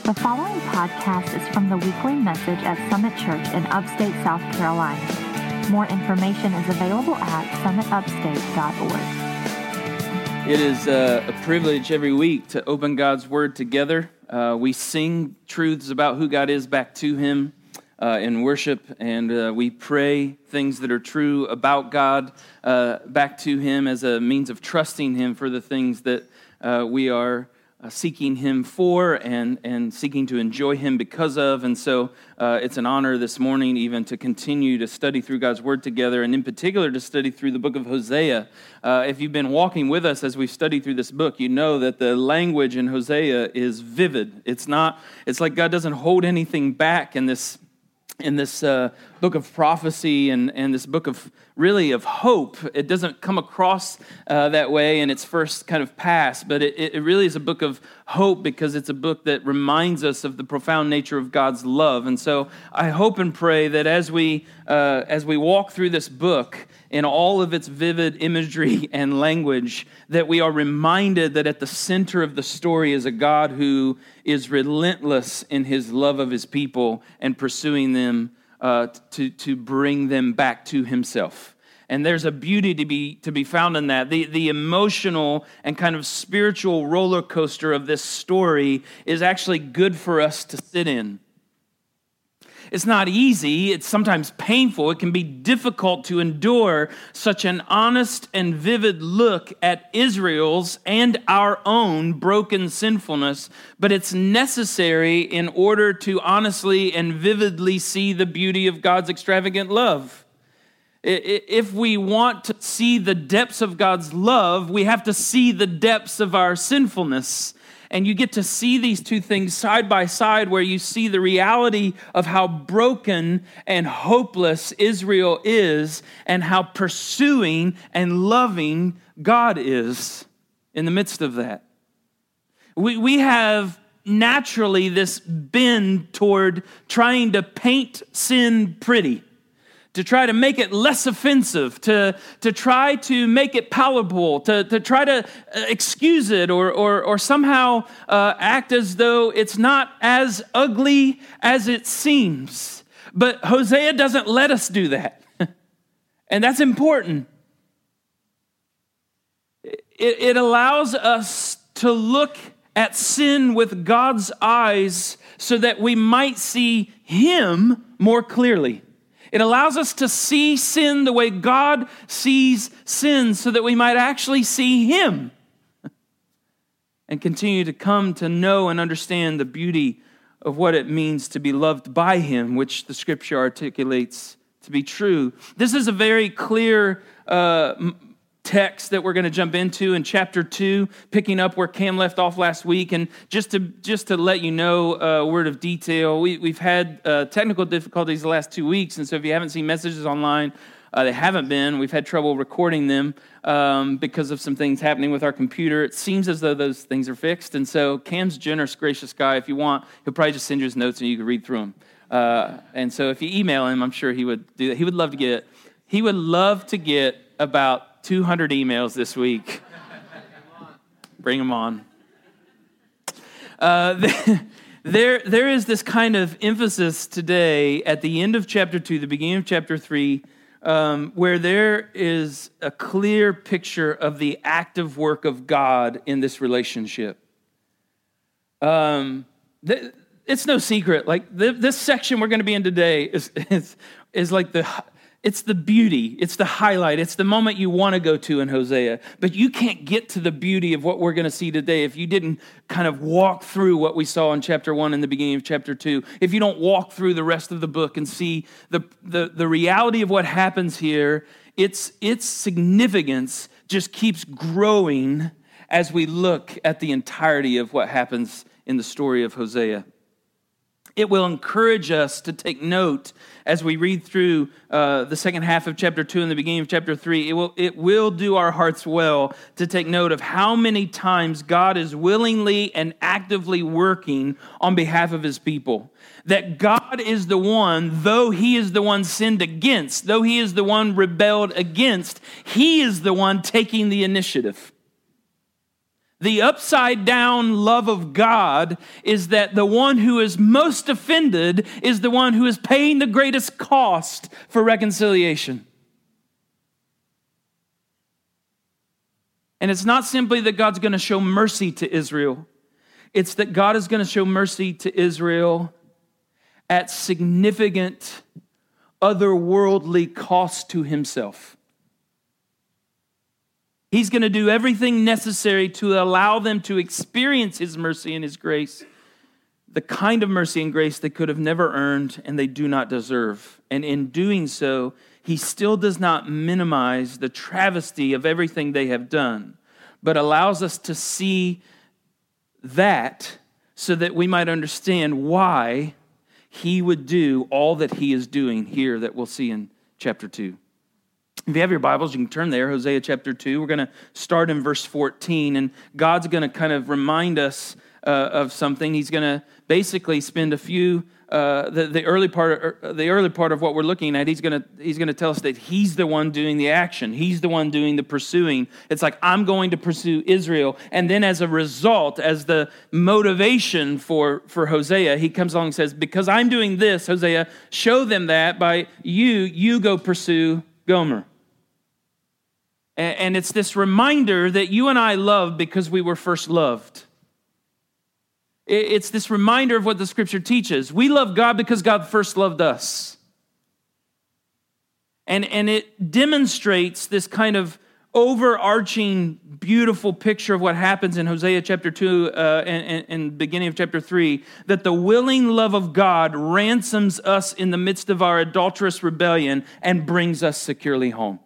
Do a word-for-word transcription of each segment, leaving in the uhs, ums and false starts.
The following podcast is from the weekly message at Summit Church in upstate South Carolina. More information is available at summit upstate dot org. It is uh, a privilege every week to open God's Word together. Uh, we sing truths about who God is back to Him uh, in worship, and uh, we pray things that are true about God uh, back to Him as a means of trusting Him for the things that uh, we are Uh, seeking Him for and, and seeking to enjoy Him because of. And so uh, it's an honor this morning even to continue to study through God's Word together, and in particular to study through the book of Hosea. Uh, if you've been walking with us as we've studied through this book, you know that the language in Hosea is vivid. It's not, it's like God doesn't hold anything back in this in this uh, book of prophecy and, and this book of really of hope. It doesn't come across uh, that way in its first kind of pass, but it, it really is a book of hope because it's a book that reminds us of the profound nature of God's love. And so I hope and pray that as we uh, as we walk through this book in all of its vivid imagery and language, that we are reminded that at the center of the story is a God who is relentless in His love of His people and pursuing them uh, to, to bring them back to Himself. And there's a beauty to be to be found in that. The, the emotional and kind of spiritual roller coaster of this story is actually good for us to sit in. It's not easy. It's sometimes painful. It can be difficult to endure such an honest and vivid look at Israel's and our own broken sinfulness, but it's necessary in order to honestly and vividly see the beauty of God's extravagant love. If we want to see the depths of God's love, we have to see the depths of our sinfulness. And you get to see these two things side by side, where you see the reality of how broken and hopeless Israel is and how pursuing and loving God is in the midst of that. We, we have naturally this bend toward trying to paint sin pretty, to try to make it less offensive, to, to try to make it palatable, to, to try to excuse it or, or, or somehow uh, act as though it's not as ugly as it seems. But Hosea doesn't let us do that. And that's important. It, it allows us to look at sin with God's eyes so that we might see Him more clearly. It allows us to see sin the way God sees sin so that we might actually see Him and continue to come to know and understand the beauty of what it means to be loved by Him, which the Scripture articulates to be true. This is a very clear uh, text that we're going to jump into in chapter two, picking up where Cam left off last week. And just to just to let you know a word of detail, we, we've had uh, technical difficulties the last two weeks. And so if you haven't seen messages online, uh, they haven't been. We've had trouble recording them um, because of some things happening with our computer. It seems as though those things are fixed. And so Cam's generous, gracious guy. If you want, he'll probably just send you his notes and you can read through them. Uh, and so if you email him, I'm sure he would do that. He would love to get, he would love to get about two hundred emails this week. Bring them on. Uh, there, there is this kind of emphasis today at the end of chapter two, the beginning of chapter three, um, where there is a clear picture of the active work of God in this relationship. Um, th- it's no secret. Like th- this section we're going to be in today is is, is like the. It's the beauty, it's the highlight, it's the moment you want to go to in Hosea. But you can't get to the beauty of what we're going to see today if you didn't kind of walk through what we saw in chapter one and the beginning of chapter two. If you don't walk through the rest of the book and see the, the, the reality of what happens here, its, its significance just keeps growing as we look at the entirety of what happens in the story of Hosea. It will encourage us to take note as we read through uh, the second half of chapter two and the beginning of chapter three. It will, it will do our hearts well to take note of how many times God is willingly and actively working on behalf of His people. That God is the one, though He is the one sinned against, though He is the one rebelled against, He is the one taking the initiative. The upside down love of God is that the one who is most offended is the one who is paying the greatest cost for reconciliation. And it's not simply that God's going to show mercy to Israel. It's that God is going to show mercy to Israel at significant otherworldly cost to himself. He's going to do everything necessary to allow them to experience his mercy and his grace, the kind of mercy and grace they could have never earned and they do not deserve. And in doing so, he still does not minimize the travesty of everything they have done, but allows us to see that so that we might understand why he would do all that he is doing here that we'll see in chapter two. If you have your Bibles, you can turn there, Hosea chapter two. We're going to start in verse fourteen, and God's going to kind of remind us uh, of something. He's going to basically spend a few uh, the, the early part of, the early part of what we're looking at. He's going to he's going to tell us that he's the one doing the action. He's the one doing the pursuing. It's like, I'm going to pursue Israel, and then as a result, as the motivation for for Hosea, he comes along and says, because I'm doing this, Hosea, show them that by you you go pursue Gomer. And it's this reminder that you and I love because we were first loved. It's this reminder of what the scripture teaches. We love God because God first loved us. And, and it demonstrates this kind of overarching, beautiful picture of what happens in Hosea chapter two uh, and, and beginning of chapter three, that the willing love of God ransoms us in the midst of our adulterous rebellion and brings us securely home.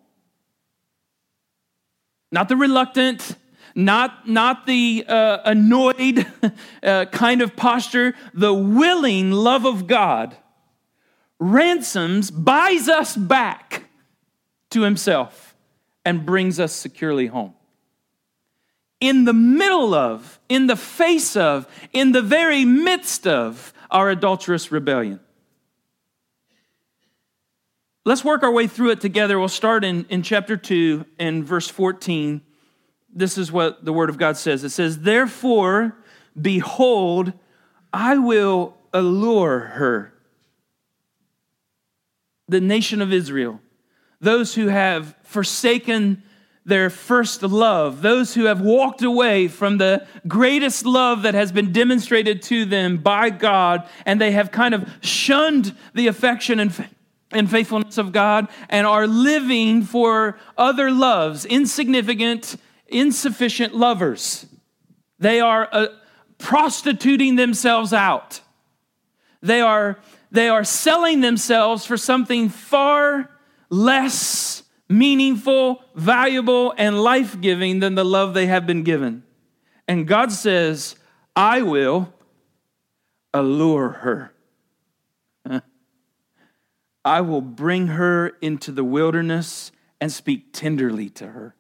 Not the reluctant, not, not the uh, annoyed uh, kind of posture. The willing love of God ransoms, buys us back to himself and brings us securely home. In the middle of, in the face of, in the very midst of our adulterous rebellion. Let's work our way through it together. We'll start in, in chapter two and verse fourteen. This is what the word of God says. It says, therefore, behold, I will allure her, the nation of Israel, those who have forsaken their first love, those who have walked away from the greatest love that has been demonstrated to them by God, and they have kind of shunned the affection and and faithfulness of God, and are living for other loves, insignificant, insufficient lovers. They are uh, prostituting themselves out. They are, they are selling themselves for something far less meaningful, valuable, and life-giving than the love they have been given. And God says, I will allure her. I will bring her into the wilderness and speak tenderly to her.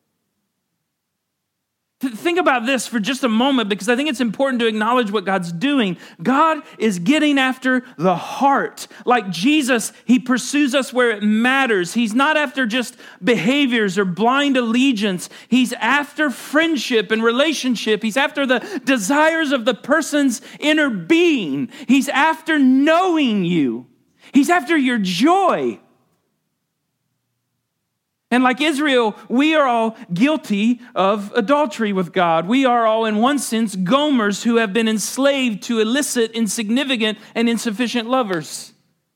Think about this for just a moment, because I think it's important to acknowledge what God's doing. God is getting after the heart. Like Jesus, he pursues us where it matters. He's not after just behaviors or blind allegiance. He's after friendship and relationship. He's after the desires of the person's inner being. He's after knowing you. He's after your joy. And like Israel, we are all guilty of adultery with God. We are all, in one sense, Gomers who have been enslaved to illicit, insignificant, and insufficient lovers.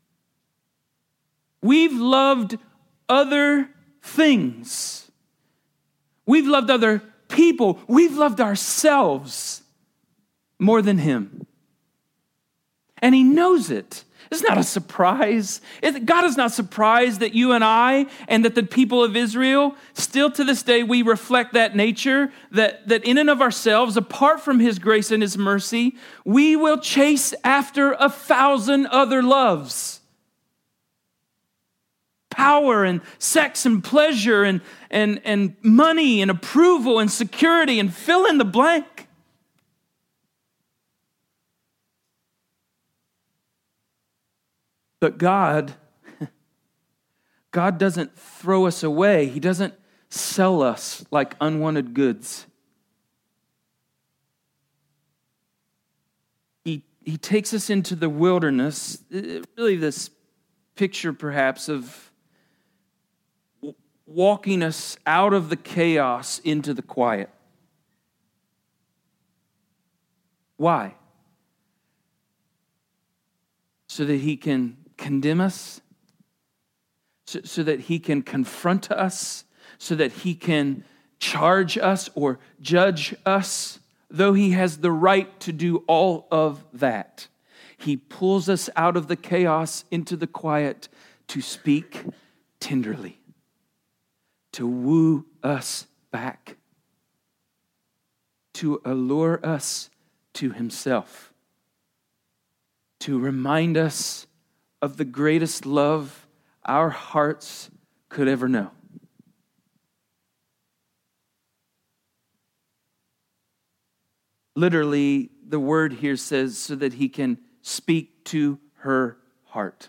We've loved other things. We've loved other people. We've loved ourselves more than him. And he knows it. It's not a surprise. God is not surprised that you and I and that the people of Israel, still to this day, we reflect that nature, that, that in and of ourselves, apart from his grace and his mercy, we will chase after a thousand other loves. Power and sex and pleasure and, and, and money and approval and security and fill in the blank. But God, God doesn't throw us away. He doesn't sell us like unwanted goods. he takes us into the wilderness, really this picture perhaps of walking us out of the chaos into the quiet. Why? So that he can condemn us, so, so that he can confront us, so that he can charge us or judge us. Though he has the right to do all of that, he pulls us out of the chaos into the quiet to speak tenderly, to woo us back, to allure us to himself, to remind us of the greatest love our hearts could ever know. Literally, the word here says so that he can speak to her heart.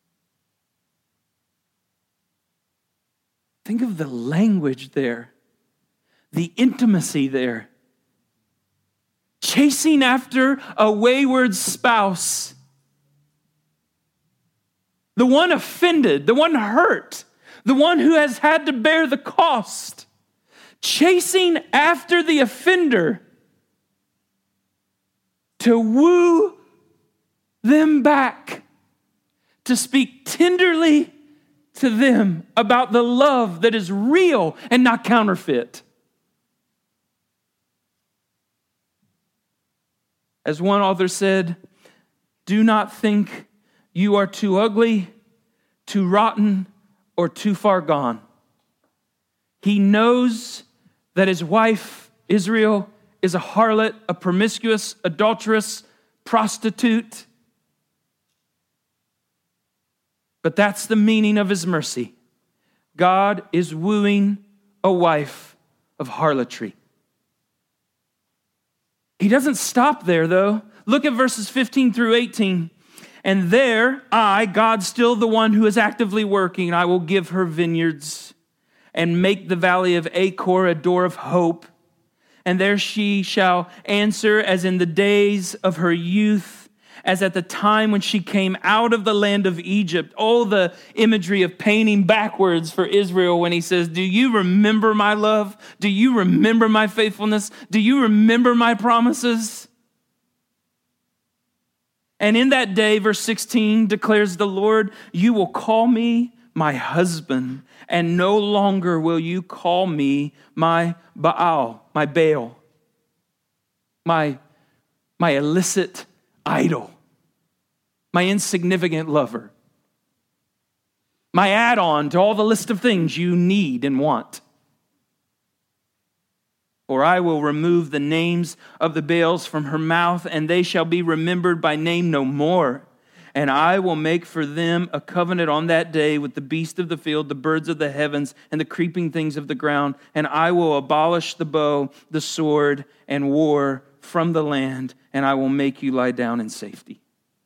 Think of the language there, the intimacy there. Chasing after a wayward spouse, the one offended, the one hurt, the one who has had to bear the cost. Chasing after the offender to woo them back, to speak tenderly to them about the love that is real and not counterfeit. As one author said, do not think you are too ugly, too rotten, or too far gone. He knows that his wife, Israel, is a harlot, a promiscuous, adulterous, prostitute. But that's the meaning of his mercy. God is wooing a wife of harlotry. He doesn't stop there, though. Look at verses fifteen through eighteen. And there, I, God, still the one who is actively working, I will give her vineyards and make the valley of Achor a door of hope. And there she shall answer as in the days of her youth, as at the time when she came out of the land of Egypt. All the imagery of painting backwards for Israel when he says, do you remember my love? Do you remember my faithfulness? Do you remember my promises? And in that day, verse sixteen declares the Lord, you will call me my husband, and no longer will you call me my Baal, my Baal, my, my illicit idol, my insignificant lover, my add-on to all the list of things you need and want. For I will remove the names of the Baals from her mouth, and they shall be remembered by name no more. And I will make for them a covenant on that day with the beast of the field, the birds of the heavens, and the creeping things of the ground. And I will abolish the bow, the sword, and war from the land, and I will make you lie down in safety.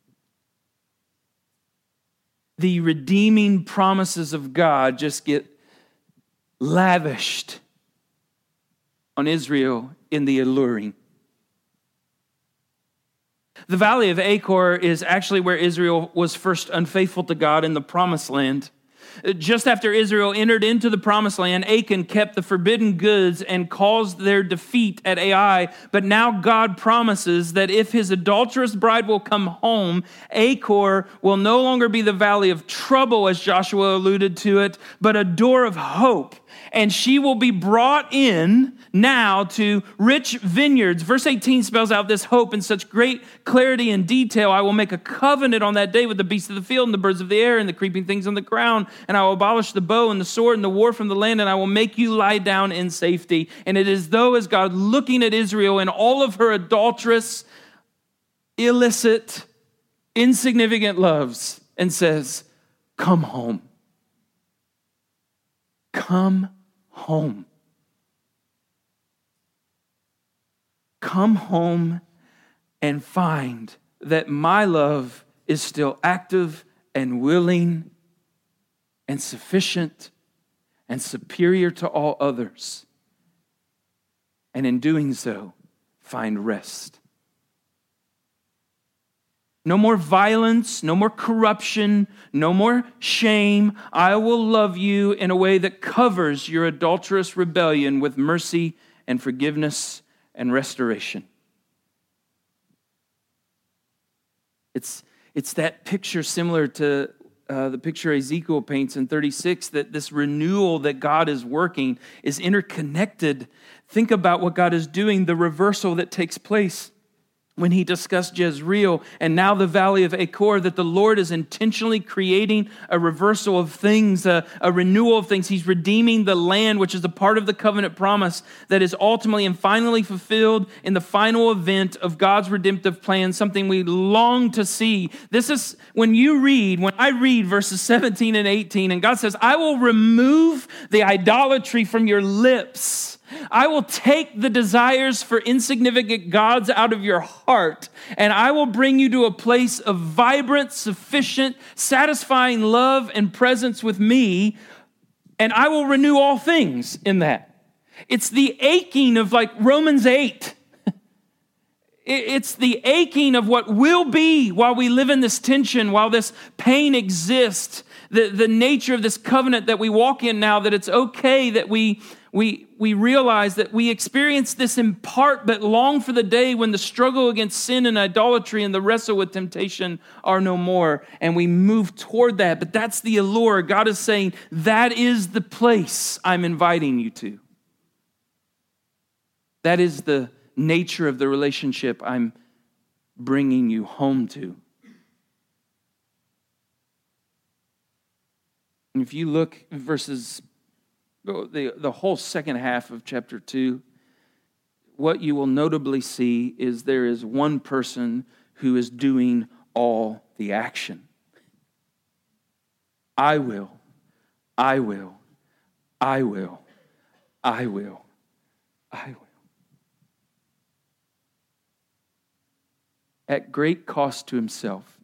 The redeeming promises of God just get lavished on Israel in the alluring. The valley of Achor is actually where Israel was first unfaithful to God in the promised land. Just after Israel entered into the promised land, Achan kept the forbidden goods and caused their defeat at Ai. But now God promises that if his adulterous bride will come home, Achor will no longer be the valley of trouble, as Joshua alluded to it, but a door of hope. And she will be brought in now to rich vineyards. Verse eighteen spells out this hope in such great clarity and detail. I will make a covenant on that day with the beasts of the field and the birds of the air and the creeping things on the ground. And I will abolish the bow and the sword and the war from the land. And I will make you lie down in safety. And it is though as God looking at Israel in all of her adulterous, illicit, insignificant loves and says, come home. Come home. Come home and find that my love is still active and willing and sufficient and superior to all others. And in doing so, find rest. No more violence, no more corruption, no more shame. I will love you in a way that covers your adulterous rebellion with mercy and forgiveness and restoration. It's, it's that picture similar to uh, the picture Ezekiel paints in thirty-six, that this renewal that God is working is interconnected. Think about what God is doing, the reversal that takes place when he discussed Jezreel and now the valley of Achor, that the Lord is intentionally creating a reversal of things, a, a renewal of things. He's redeeming the land, which is a part of the covenant promise that is ultimately and finally fulfilled in the final event of God's redemptive plan, something we long to see. This is when you read, when I read verses seventeen and eighteen, and God says, I will remove the idolatry from your lips. I will take the desires for insignificant gods out of your heart, and I will bring you to a place of vibrant, sufficient, satisfying love and presence with me, and I will renew all things in that. It's the aching of like Romans eight. It's the aching of what will be while we live in this tension, while this pain exists, the, the nature of this covenant that we walk in now, that it's okay that we We, we realize that we experience this in part, but long for the day when the struggle against sin and idolatry and the wrestle with temptation are no more. And we move toward that. But that's the allure. God is saying, that is the place I'm inviting you to. That is the nature of the relationship I'm bringing you home to. And if you look at verses The, the whole second half of chapter two, what you will notably see is there is one person who is doing all the action. I will, I will, I will, I will, I will. At great cost to himself,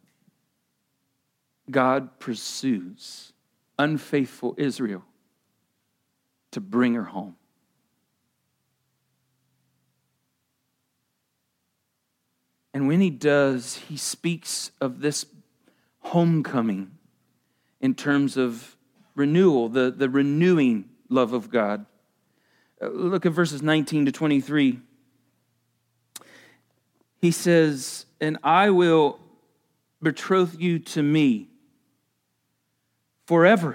God pursues unfaithful Israel to bring her home. And when he does, he speaks of this homecoming in terms of renewal, the, the renewing love of God. Look at verses nineteen to twenty-three. He says, and I will betroth you to me forever.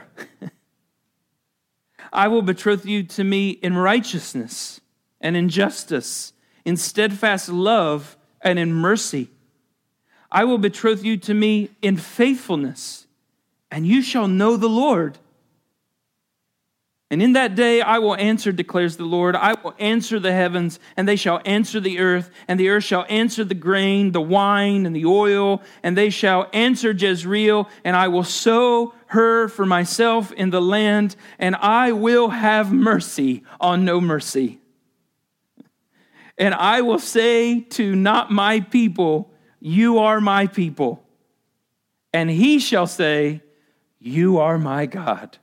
I will betroth you to me in righteousness and in justice, in steadfast love and in mercy. I will betroth you to me in faithfulness, and you shall know the Lord. And in that day I will answer, declares the Lord. I will answer the heavens, and they shall answer the earth, and the earth shall answer the grain, the wine, and the oil, and they shall answer Jezreel, and I will sow her for myself in the land, and I will have mercy on no mercy. And I will say to not my people, you are my people. And he shall say, you are my God.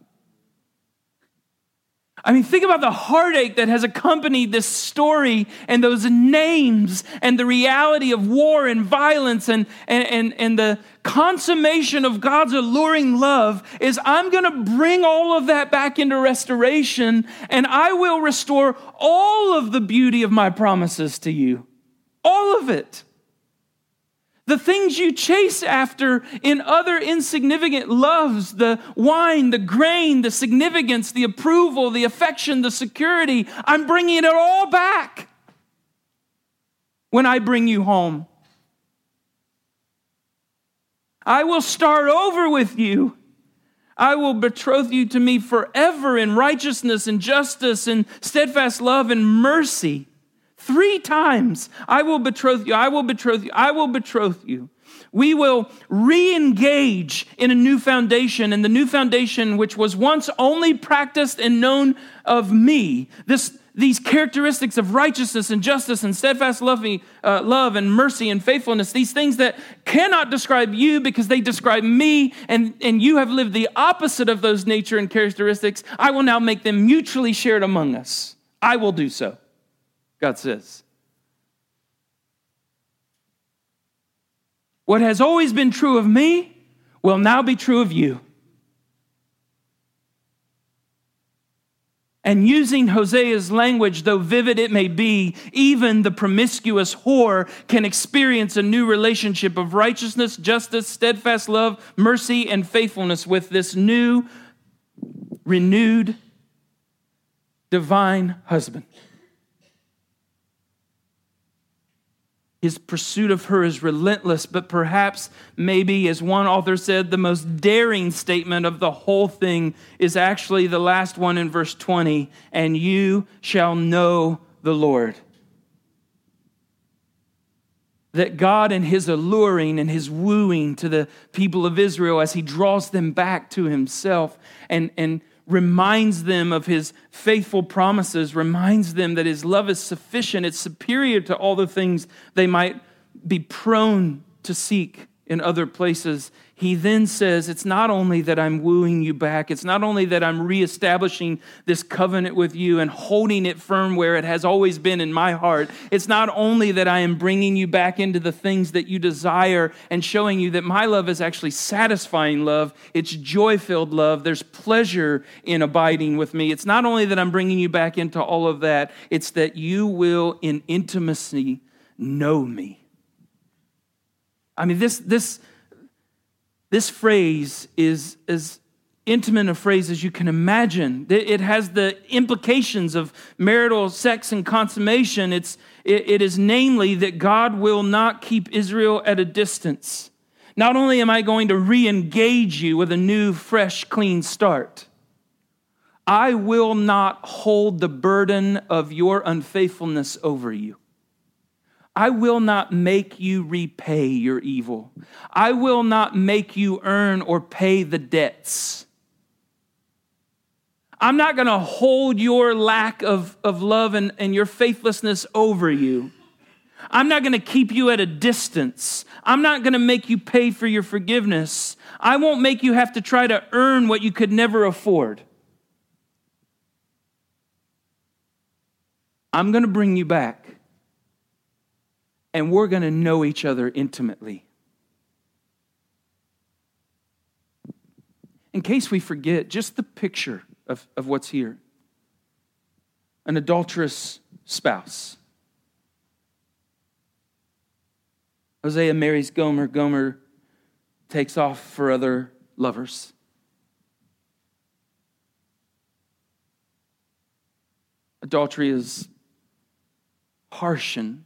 I mean, think about the heartache that has accompanied this story and those names and the reality of war and violence and, and, and, and the consummation of God's alluring love is I'm going to bring all of that back into restoration, and I will restore all of the beauty of my promises to you. All of it. The things you chase after in other insignificant loves, the wine, the grain, the significance, the approval, the affection, the security, I'm bringing it all back when I bring you home. I will start over with you. I will betroth you to me forever in righteousness and justice and steadfast love and mercy. Three times, I will betroth you, I will betroth you, I will betroth you. We will re-engage in a new foundation, and the new foundation which was once only practiced and known of me. This, these characteristics of righteousness and justice and steadfast love, uh, love and mercy and faithfulness, these things that cannot describe you because they describe me, and, and you have lived the opposite of those nature and characteristics, I will now make them mutually shared among us. I will do so. God says. What has always been true of me will now be true of you. And using Hosea's language, though vivid it may be, even the promiscuous whore can experience a new relationship of righteousness, justice, steadfast love, mercy, and faithfulness with this new, renewed, divine husband. His pursuit of her is relentless, but perhaps, maybe, as one author said, the most daring statement of the whole thing is actually the last one in verse twenty, and you shall know the Lord. That God in his alluring and his wooing to the people of Israel as he draws them back to himself and, and reminds them of his faithful promises, reminds them that his love is sufficient, it's superior to all the things they might be prone to seek in other places. He then says, it's not only that I'm wooing you back, it's not only that I'm reestablishing this covenant with you and holding it firm where it has always been in my heart. It's not only that I am bringing you back into the things that you desire and showing you that my love is actually satisfying love. It's joy-filled love. There's pleasure in abiding with me. It's not only that I'm bringing you back into all of that, it's that you will in intimacy know me. I mean, this this this phrase is as intimate a phrase as you can imagine. It has the implications of marital sex and consummation. It's it, it is namely that God will not keep Israel at a distance. Not only am I going to re-engage you with a new, fresh, clean start, I will not hold the burden of your unfaithfulness over you. I will not make you repay your evil. I will not make you earn or pay the debts. I'm not going to hold your lack of, of love and, and your faithlessness over you. I'm not going to keep you at a distance. I'm not going to make you pay for your forgiveness. I won't make you have to try to earn what you could never afford. I'm going to bring you back. And we're going to know each other intimately. In case we forget, just the picture of, of what's here. An adulterous spouse. Hosea marries Gomer. Gomer takes off for other lovers. Adultery is harsh, and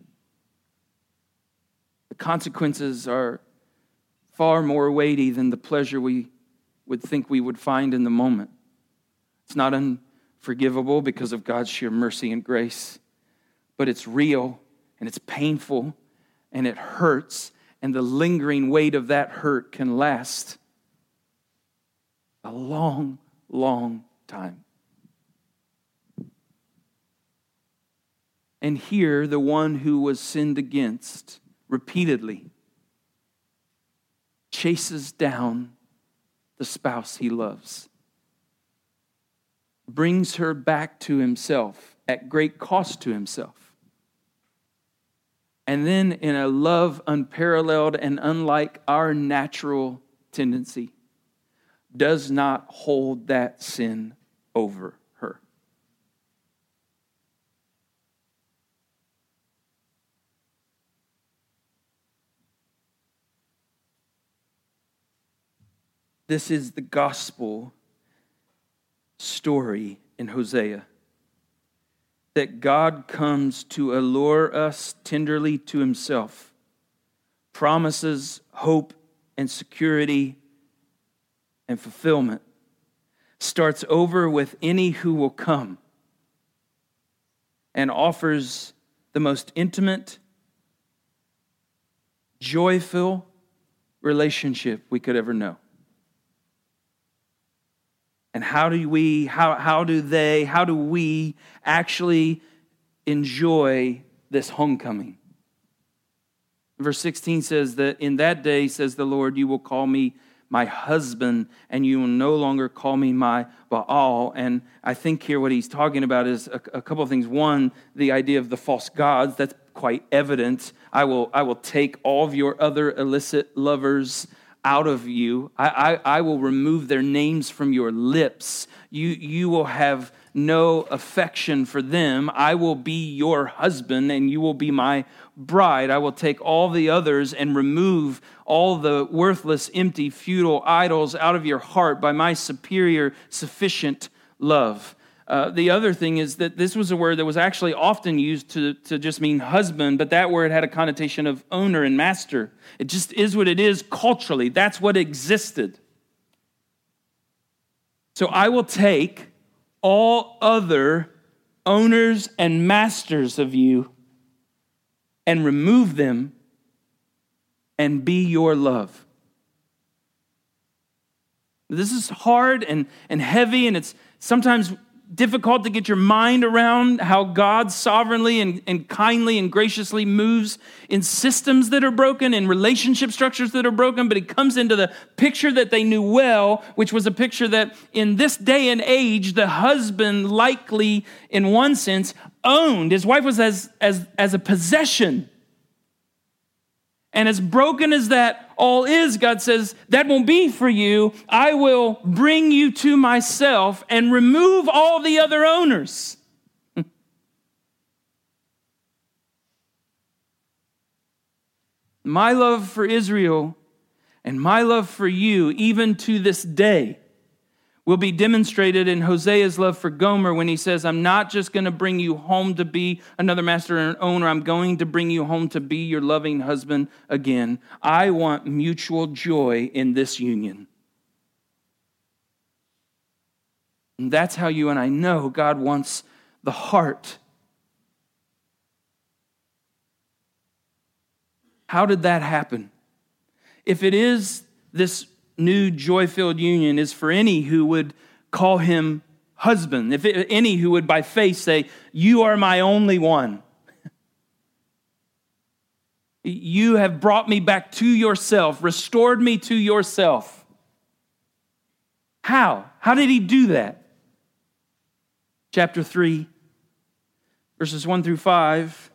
the consequences are far more weighty than the pleasure we would think we would find in the moment. It's not unforgivable because of God's sheer mercy and grace, but it's real and it's painful and it hurts, and the lingering weight of that hurt can last a long, long time. And here, the one who was sinned against repeatedly chases down the spouse he loves, brings her back to himself at great cost to himself, and then in a love unparalleled and unlike our natural tendency, does not hold that sin over her. This is the gospel story in Hosea. That God comes to allure us tenderly to himself, promises hope and security and fulfillment, starts over with any who will come, and offers the most intimate, joyful relationship we could ever know. And how do we, how, how do they, how do we actually enjoy this homecoming? Verse sixteen says that in that day, says the Lord, you will call me my husband, and you will no longer call me my Baal. And I think here what he's talking about is a, a couple of things. One, the idea of the false gods. That's quite evident. I will, I will take all of your other illicit lovers out of you. I, I, I will remove their names from your lips. You, you will have no affection for them. I will be your husband and you will be my bride. I will take all the others and remove all the worthless, empty, futile idols out of your heart by my superior, sufficient love. Uh, the other thing is that this was a word that was actually often used to, to just mean husband, but that word had a connotation of owner and master. It just is what it is culturally. That's what existed. So I will take all other owners and masters of you and remove them and be your love. This is hard and, and heavy, and it's sometimes difficult to get your mind around how God sovereignly and, and kindly and graciously moves in systems that are broken, in relationship structures that are broken, but he comes into the picture that they knew well, which was a picture that in this day and age, the husband likely, in one sense, owned. His wife was as, as, as a possession. And as broken as that all is, God says, that won't be for you. I will bring you to myself and remove all the other owners. My love for Israel and my love for you, even to this day, will be demonstrated in Hosea's love for Gomer when he says, I'm not just going to bring you home to be another master and owner. I'm going to bring you home to be your loving husband again. I want mutual joy in this union. And that's how you and I know God wants the heart. How did that happen? If it is this new joy-filled union is for any who would call him husband, if it, any who would by faith say, you are my only one. You have brought me back to yourself, restored me to yourself. How? How did he do that? Chapter three, verses one through five,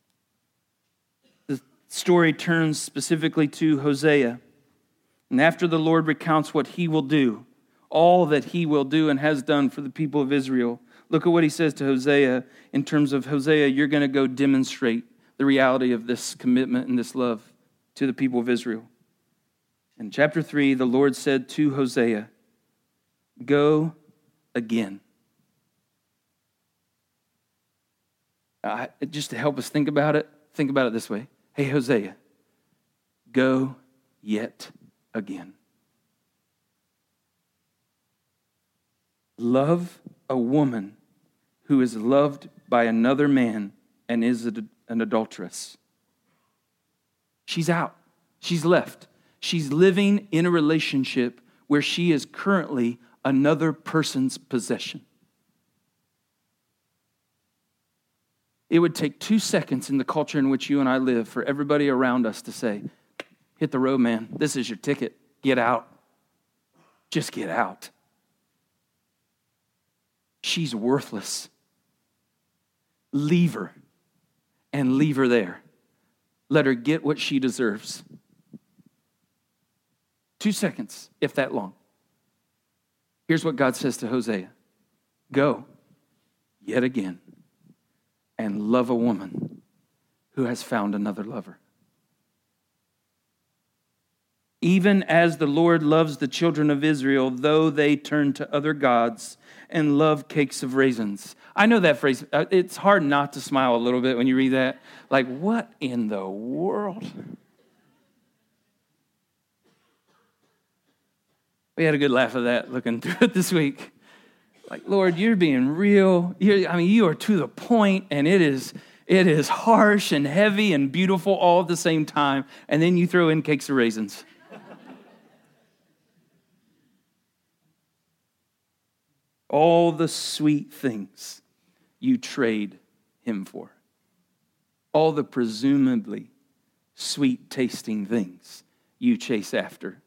the story turns specifically to Hosea. And after the Lord recounts what he will do, all that he will do and has done for the people of Israel, look at what he says to Hosea in terms of, Hosea, you're going to go demonstrate the reality of this commitment and this love to the people of Israel. In chapter three, the Lord said to Hosea, go again. Uh, just to help us think about it, think about it this way. Hey, Hosea, go yet again. Love a woman who is loved by another man and is an adulteress. She's out. She's left. She's living in a relationship where she is currently another person's possession. It would take two seconds in the culture in which you and I live for everybody around us to say, hit the road, man. This is your ticket. Get out. Just get out. She's worthless. Leave her and leave her there. Let her get what she deserves. Two seconds, if that long. Here's what God says to Hosea. Go yet again and love a woman who has found another lover. Even as the Lord loves the children of Israel, though they turn to other gods and love cakes of raisins. I know that phrase. It's hard not to smile a little bit when you read that. Like, what in the world? We had a good laugh of that looking through it this week. Like, Lord, you're being real. You're, I mean, you are to the point, and it is, it is harsh and heavy and beautiful all at the same time. And then you throw in cakes of raisins. All the sweet things you trade him for. All the presumably sweet tasting things you chase after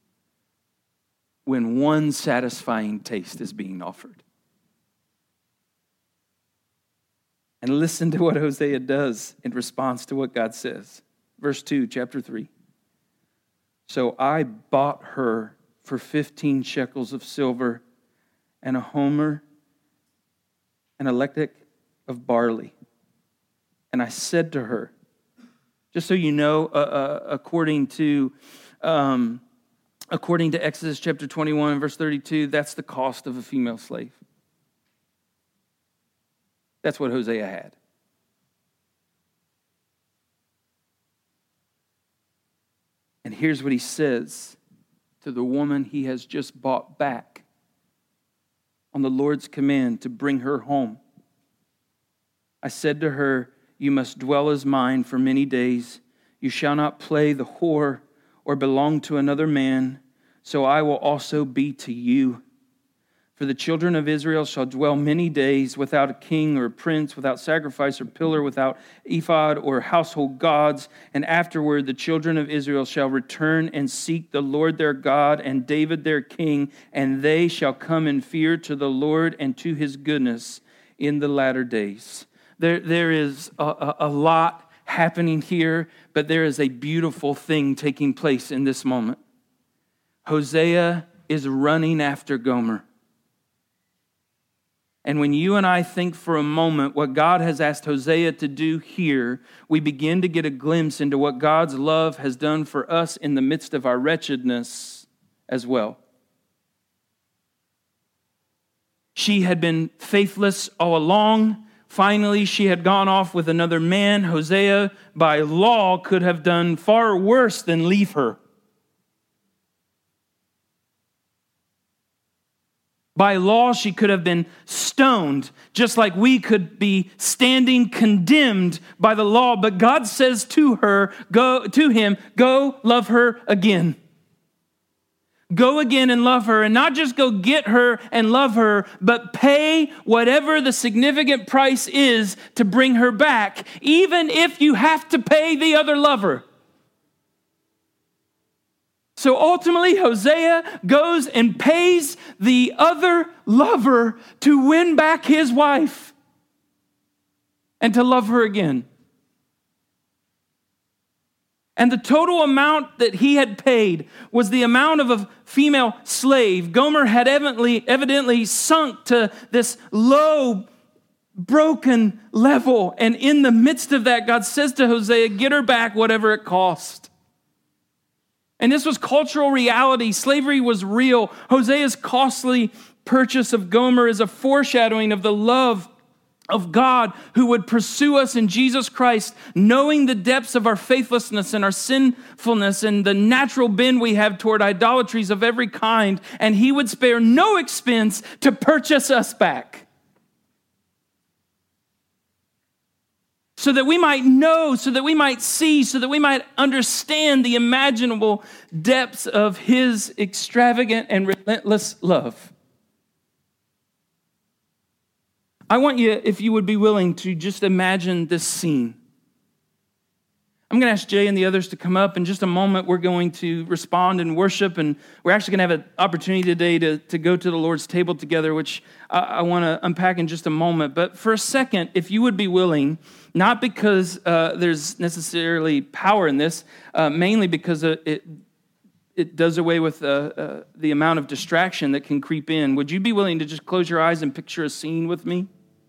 when one satisfying taste is being offered. And listen to what Hosea does in response to what God says. Verse two, chapter three. So I bought her for fifteen shekels of silver and a homer and a lekek of barley. And I said to her, just so you know, uh, uh, according to um, according to Exodus chapter twenty-one, verse thirty-two, that's the cost of a female slave. That's what Hosea had. And here's what he says to the woman he has just bought back on the Lord's command to bring her home. I said to her, you must dwell as mine for many days. You shall not play the whore or belong to another man, so I will also be to you. For the children of Israel shall dwell many days without a king or a prince, without sacrifice or pillar, without ephod or household gods. And afterward the children of Israel shall return and seek the Lord their God and David their king, and they shall come in fear to the Lord and to his goodness in the latter days. There, there is a, a lot happening here, but there is a beautiful thing taking place in this moment. Hosea is running after Gomer. And when you and I think for a moment what God has asked Hosea to do here, we begin to get a glimpse into what God's love has done for us in the midst of our wretchedness as well. She had been faithless all along. Finally, she had gone off with another man. Hosea, by law, could have done far worse than leave her. By law, she could have been stoned, just like we could be standing condemned by the law. But God says to her, go to him, go love her again. Go again and love her, and not just go get her and love her, but pay whatever the significant price is to bring her back, even if you have to pay the other lover. So ultimately, Hosea goes and pays the other lover to win back his wife and to love her again. And the total amount that he had paid was the amount of a female slave. Gomer had evidently, evidently sunk to this low, broken level. And in the midst of that, God says to Hosea, get her back whatever it cost. And this was cultural reality. Slavery was real. Hosea's costly purchase of Gomer is a foreshadowing of the love of God who would pursue us in Jesus Christ, knowing the depths of our faithlessness and our sinfulness and the natural bend we have toward idolatries of every kind. And he would spare no expense to purchase us back, so that we might know, so that we might see, so that we might understand the imaginable depths of his extravagant and relentless love. I want you, if you would be willing, to just imagine this scene. I'm going to ask Jay and the others to come up. In just a moment, we're going to respond and worship, and we're actually going to have an opportunity today to, to go to the Lord's table together, which I, I want to unpack in just a moment. But for a second, if you would be willing, not because uh, there's necessarily power in this, uh, mainly because it it does away with uh, uh, the amount of distraction that can creep in. Would you be willing to just close your eyes and picture a scene with me?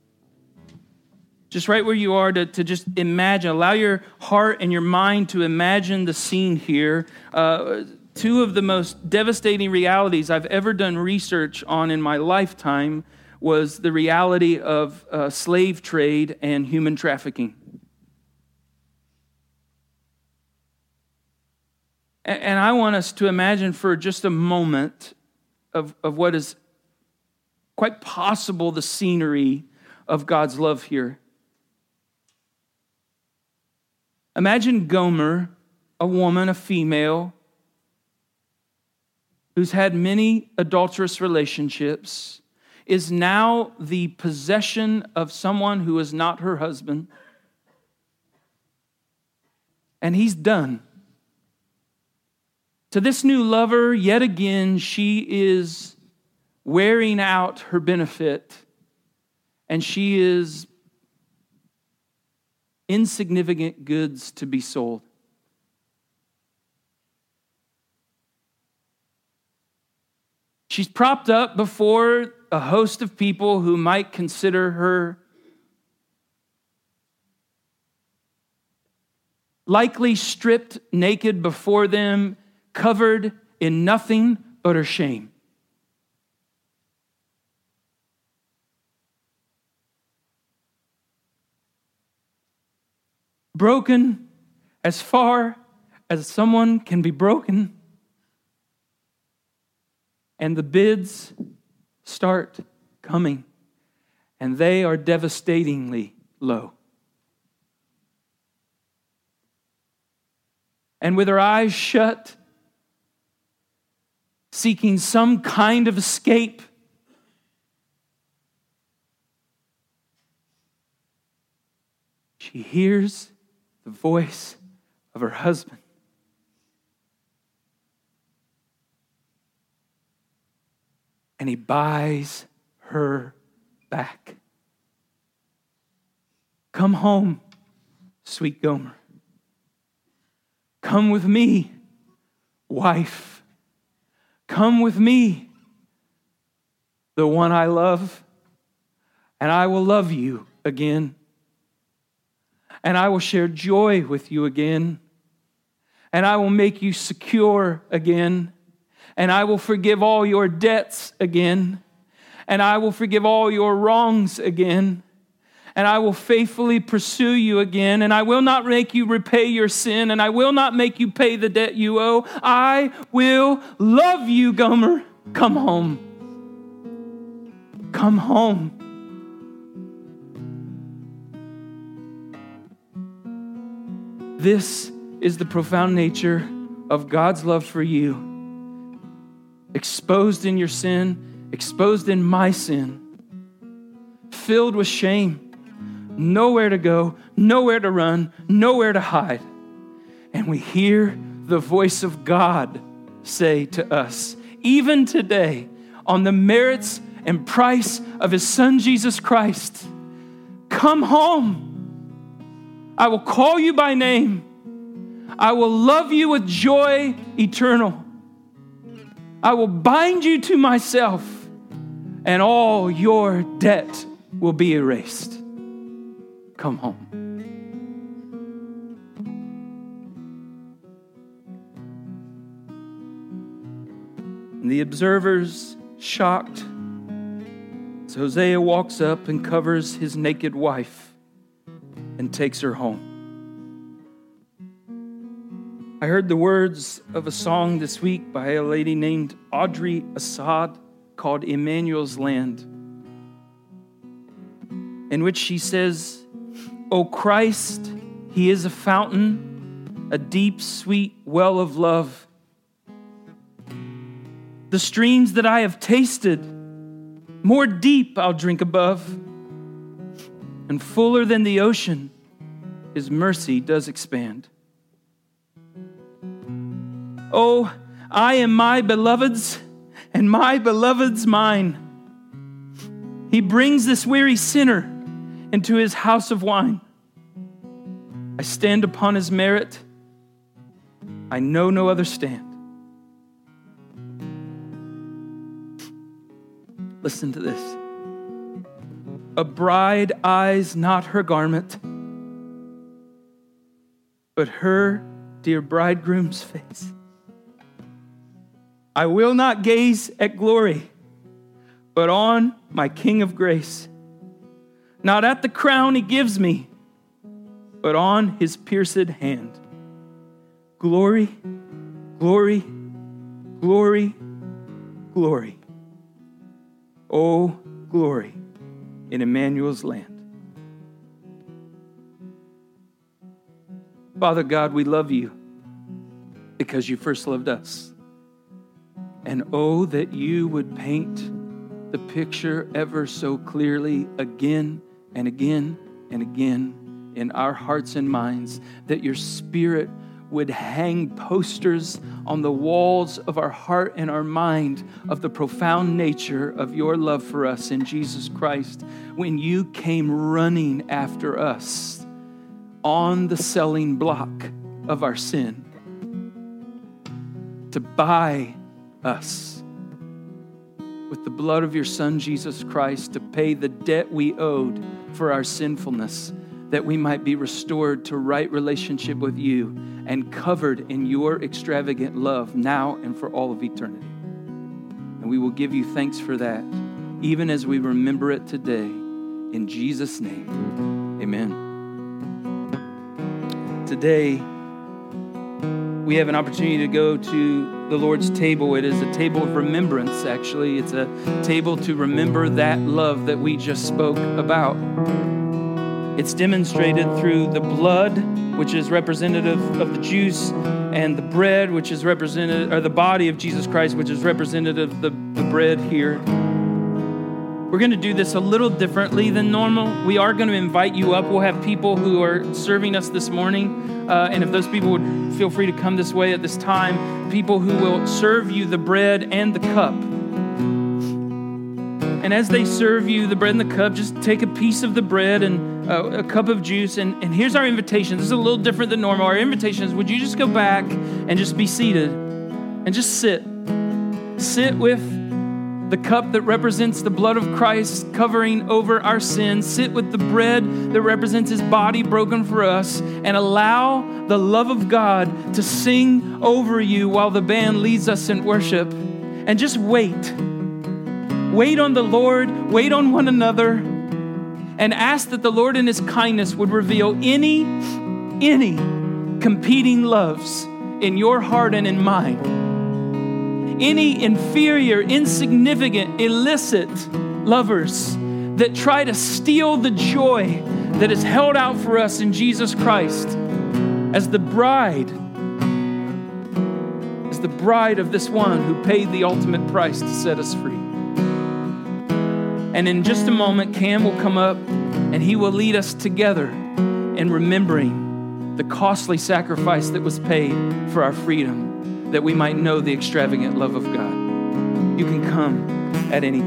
Just right where you are, to, to just imagine, allow your heart and your mind to imagine the scene here. Uh, two of the most devastating realities I've ever done research on in my lifetime was the reality of uh, slave trade and human trafficking. And, and I want us to imagine for just a moment of, of what is quite possible the scenery of God's love here. Imagine Gomer, a woman, a female, who's had many adulterous relationships, is now the possession of someone who is not her husband. And he's done. To this new lover, yet again, she is wearing out her benefit, and she is insignificant goods to be sold. She's propped up before a host of people who might consider her likely stripped naked before them, covered in nothing but her shame. Broken as far as someone can be broken. And the bids start coming, and they are devastatingly low. And with her eyes shut, seeking some kind of escape, she hears the voice of her husband. And he buys her back. Come home, sweet Gomer. Come with me, wife. Come with me, the one I love, and I will love you again. And I will share joy with you again. And I will make you secure again. And I will forgive all your debts again. And I will forgive all your wrongs again. And I will faithfully pursue you again. And I will not make you repay your sin. And I will not make you pay the debt you owe. I will love you, Gomer. Come home. Come home. This is the profound nature of God's love for you. Exposed in your sin, exposed in my sin, filled with shame, nowhere to go, nowhere to run, nowhere to hide. And we hear the voice of God say to us, even today, on the merits and price of his Son, Jesus Christ, come home. I will call you by name. I will love you with joy eternal. I will bind you to myself, and all your debt will be erased. Come home. And the observers, shocked, as Hosea walks up and covers his naked wife and takes her home. I heard the words of a song this week by a lady named Audrey Assad called Emmanuel's Land, in which she says, "O Christ, he is a fountain, a deep, sweet well of love. The streams that I have tasted, more deep I'll drink above. And fuller than the ocean, his mercy does expand. Oh, I am my beloved's, and my beloved's mine. He brings this weary sinner into his house of wine. I stand upon his merit. I know no other stand." Listen to this. A bride eyes not her garment, but her dear bridegroom's face. I will not gaze at glory, but on my King of grace. Not at the crown he gives me, but on his pierced hand. Glory, glory, glory, glory. Oh, glory in Emmanuel's land. Father God, we love you because you first loved us. And oh, that you would paint the picture ever so clearly again and again and again in our hearts and minds, that your Spirit would hang posters on the walls of our heart and our mind of the profound nature of your love for us in Jesus Christ. When you came running after us, on the selling block of our sin to buy us with the blood of your Son, Jesus Christ, to pay the debt we owed for our sinfulness, that we might be restored to right relationship with you and covered in your extravagant love now and for all of eternity. And we will give you thanks for that, even as we remember it today. In Jesus' name, amen. Today, we have an opportunity to go to the Lord's table. It is a table of remembrance, actually. It's a table to remember that love that we just spoke about. It's demonstrated through the blood, which is representative of the juice, and the bread, which is represented, or the body of Jesus Christ, which is representative of the, the bread here. We're going to do this a little differently than normal. We are going to invite you up. We'll have people who are serving us this morning. Uh, and if those people would feel free to come this way at this time, people who will serve you the bread and the cup. And as they serve you the bread and the cup, just take a piece of the bread and uh, a cup of juice. And, and here's our invitation. This is a little different than normal. Our invitation is, would you just go back and just be seated and just sit. Sit with the cup that represents the blood of Christ covering over our sins. Sit with the bread that represents his body broken for us, and allow the love of God to sing over you while the band leads us in worship. And just wait. Wait on the Lord, wait on one another, and ask that the Lord in his kindness would reveal any, any competing loves in your heart and in mine. Any inferior, insignificant, illicit lovers that try to steal the joy that is held out for us in Jesus Christ as the bride, as the bride of this one who paid the ultimate price to set us free. And in just a moment, Cam will come up and he will lead us together in remembering the costly sacrifice that was paid for our freedom, that we might know the extravagant love of God. You can come at any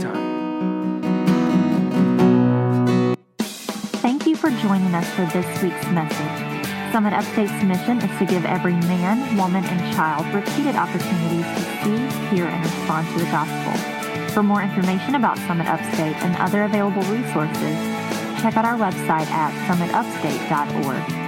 time. Thank you for joining us for this week's message. Summit Upstate's mission is to give every man, woman, and child repeated opportunities to see, hear, and respond to the gospel. For more information about Summit Upstate and other available resources, check out our website at summit upstate dot org.